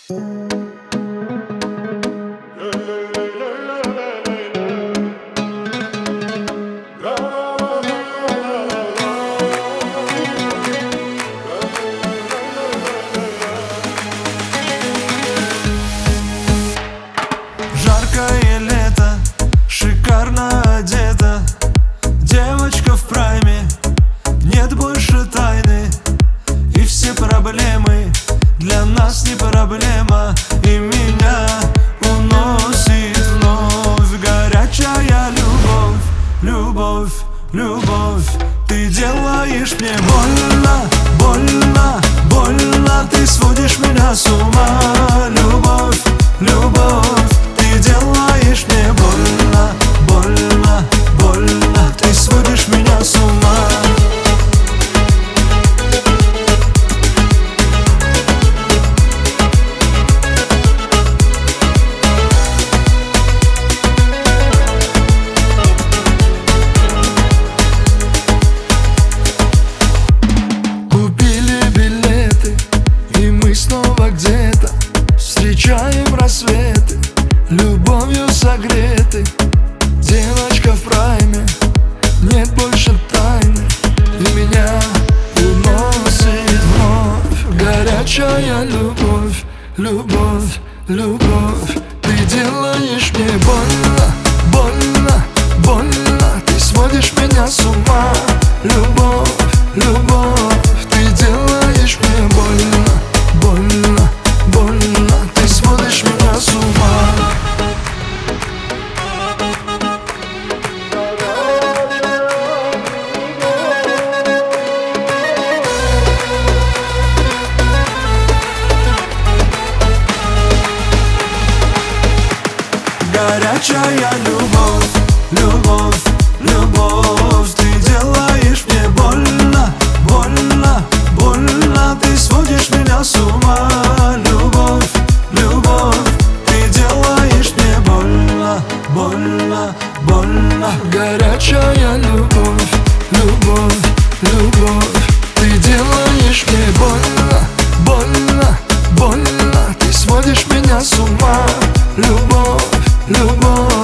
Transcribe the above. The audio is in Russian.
Жаркое лето, шикарно одета, девочка в прайме, нет больше тайны. И все проблемы для нас не проблема. И меня уносит вновь горячая любовь, любовь, любовь. Ты делаешь мне больно, больно, больно. Ты сводишь меня с ума, любовь, любовь. Ты делаешь мне больно, больно, больно. Ты сводишь меня с ума. Снова где-то встречаем рассветы, любовью согреты. Девочка в прайме, нет больше тайны. И меня уносит вновь горячая любовь, любовь, любовь. Ты делаешь мне больно, больно, больно. Ты сводишь меня с ума, любовь, любовь. Ты делаешь мне больно, больно, больно. Ты сводишь меня с ума. Горячая любовь, любовь, любовь. Ты делаешь мне больно, больно, больно. Ты сводишь меня с ума, любовь, любовь. Ты делаешь мне больно, больно, больно. Горячая любовь, любовь, любовь. Ты делаешь мне больно, больно, больно. Ты сводишь меня с ума, любовь, любовь.